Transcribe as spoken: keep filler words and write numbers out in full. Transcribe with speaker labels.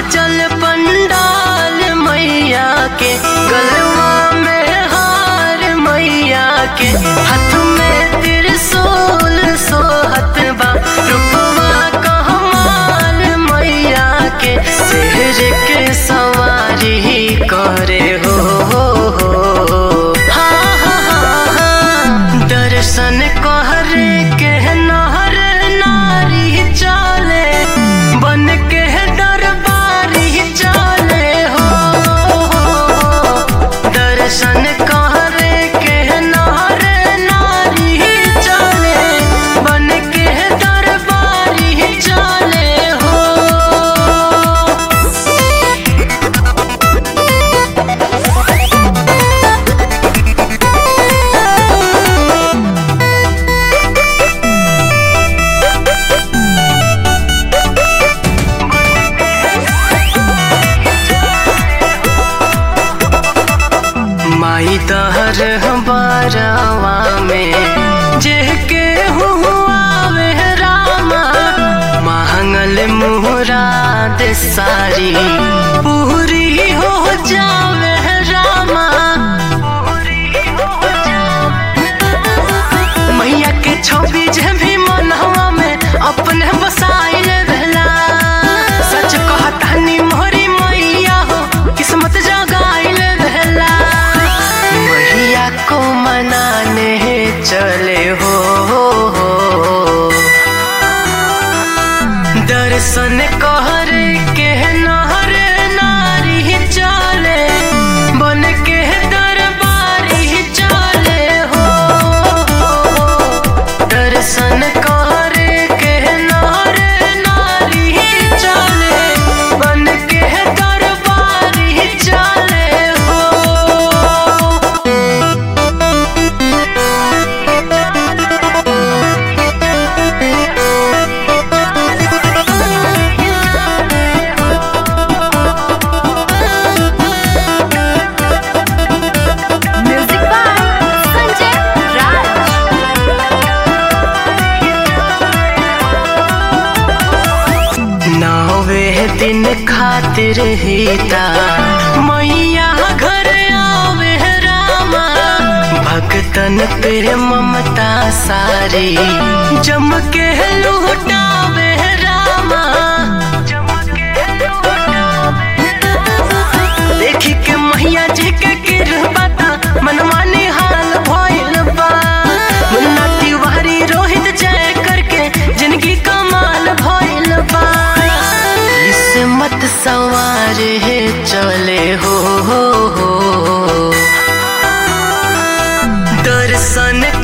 Speaker 1: सजल पंडाल मैया के, गलवा में हार मैया के, हाथ में त्रिशूल सोहत बा, रूपवा कहमाल मैया के, शेर के सवारी करे हो, हो, हो। हाँ हाँ हाँ हाँ दर्शन कहरे के नहर नारी चले, बन के दरबारी चले हो, दर्शन कहरे के नहर नारी चले, बन के दरबारी चले हो। माई दहर बारवा में जेके हुआ वे रामा, महंगल मुराद सारी पूरी हो जावे रामा। मैया के छवि जे भी मनवा में अपने बसाइल रहला, सच कहतानी मोहरी मैया हो किस्मत जगाइल रहला। मैया को मनाने चले हो, हो, हो। दर्शन कहर के नहर नारी चले, बन के दरबारी चले हो, दर्शन कहर के नहर नारी चले, बन के दरबारी चले हो।
Speaker 2: Music by Sanjay Raj.
Speaker 1: नौवे दिन खातिर हिता मैया घर आवे रामा, भक्तन पे ममता सारी जम के लुटावे रामा। देखी के मैया जी के कृपा मनवा निहाल भइल बा, मुन्ना तिवारी रोहित जय करके जिंदगी कमाल भइल बा। किस्मत सवार है चले हो, हो, हो। दर्शन